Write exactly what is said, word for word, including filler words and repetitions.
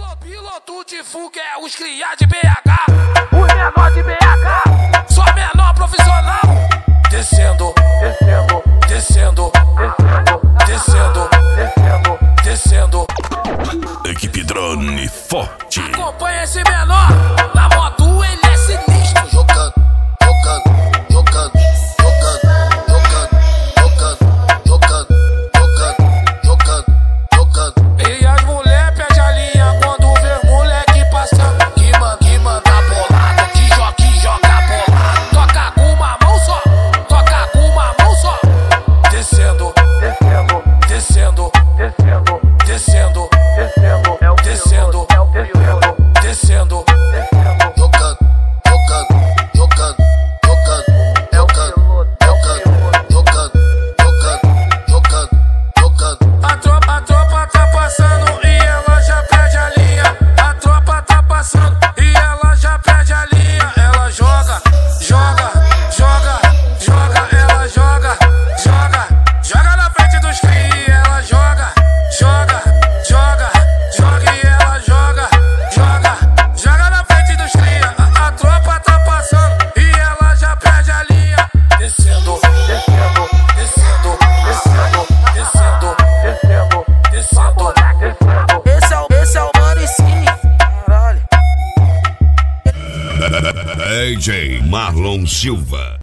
Piloto de fuga é os cria de B H, os menor de B H, só menor profissional. Descendo, descendo, descendo, descendo, descendo, descendo, descendo. Equipe Drone forte. Acompanha esse menor, na moto ele é sinistro. Jogando, jogando, jogando, jogando, jogando, jogando, jogando, jogando, jogando. E as mulher pede a linha quando vê moleque passando. Que manda, que manda bolado, que joga, que joga bolado. Toca com uma mão só, toca com uma mão só. Descendo, descendo, descendo, descendo, descendo, descendo, descendo, descendo, descendo, descendo. Jogando, jogando, jogando, jogando, jogando, jogando, jogando, jogando, jogando, jogando. A tropa, a tropa tá passando e ela já perde a linha. A tropa tá passando e ela já perde a linha. Ela joga, joga, joga, joga, ela joga, joga, joga na frente dos cria. Ela joga, joga, joga, joga e ela joga, joga, joga na frente dos cria. A, a tropa tá passando e ela já perde a linha. Descendo, descendo, descendo, descendo, descendo, descendo, descendo, descendo. Esse é o, esse é o mano e sim, caralho. D J Marlon Silva.